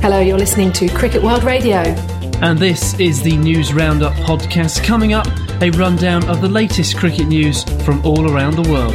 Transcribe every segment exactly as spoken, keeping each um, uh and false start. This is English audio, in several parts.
Hello, you're listening to Cricket World Radio. And this is the News Roundup podcast. Coming up, a rundown of the latest cricket news from all around the world.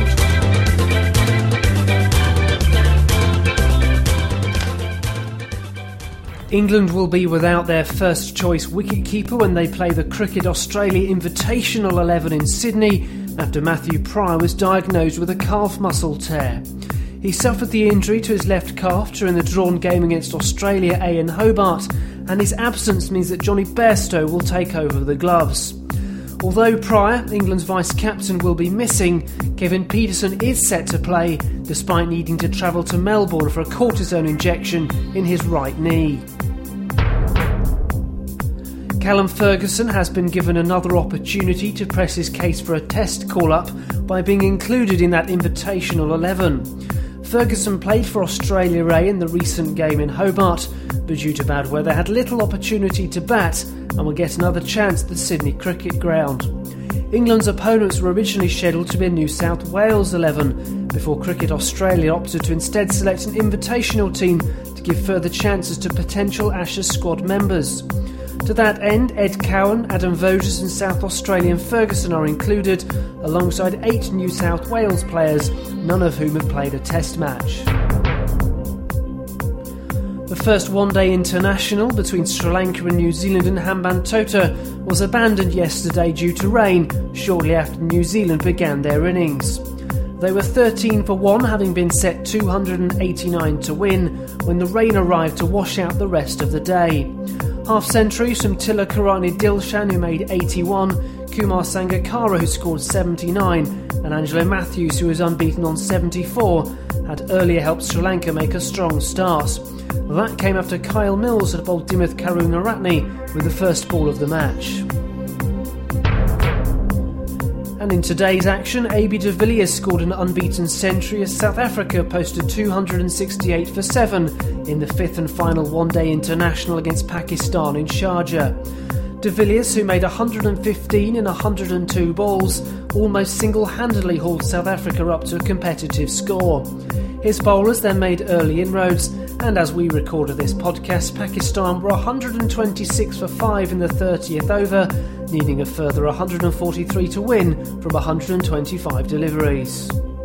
England will be without their first-choice wicketkeeper when they play the Cricket Australia Invitational eleven in Sydney after Matthew Pryor was diagnosed with a calf muscle tear. He suffered the injury to his left calf during the drawn game against Australia A in Hobart, and his absence means that Johnny Bairstow will take over the gloves. Although Pryor, England's vice-captain, will be missing, Kevin Pietersen is set to play, despite needing to travel to Melbourne for a cortisone injection in his right knee. Callum Ferguson has been given another opportunity to press his case for a test call-up by being included in that invitational eleven. Ferguson played for Australia A in the recent game in Hobart, but due to bad weather had little opportunity to bat and will get another chance at the Sydney Cricket Ground. England's opponents were originally scheduled to be a New South Wales eleven, before Cricket Australia opted to instead select an invitational team to give further chances to potential Ashes squad members. To that end, Ed Cowan, Adam Vosges and South Australian Ferguson are included, alongside eight New South Wales players, none of whom have played a test match. The first one-day international between Sri Lanka and New Zealand in Hambantota was abandoned yesterday due to rain, shortly after New Zealand began their innings. They were thirteen for one, having been set two hundred eighty-nine to win, when the rain arrived to wash out the rest of the day. Half-centuries from Tilakarani Dilshan, who made eighty-one, Kumar Sangakkara, who scored seventy-nine, and Angelo Matthews, who was unbeaten on seventy-four, had earlier helped Sri Lanka make a strong start. That came after Kyle Mills had bowled Dimuth Karunaratne with the first ball of the match. And in today's action, A B de Villiers scored an unbeaten century as South Africa posted two hundred sixty-eight for seven in the fifth and final one-day international against Pakistan in Sharjah. De Villiers, who made one hundred fifteen in one hundred two balls, almost single-handedly hauled South Africa up to a competitive score. His bowlers then made early inroads, and as we recorded this podcast, Pakistan were one hundred twenty-six for five in the thirtieth over, needing a further one hundred forty-three to win from one hundred twenty-five deliveries.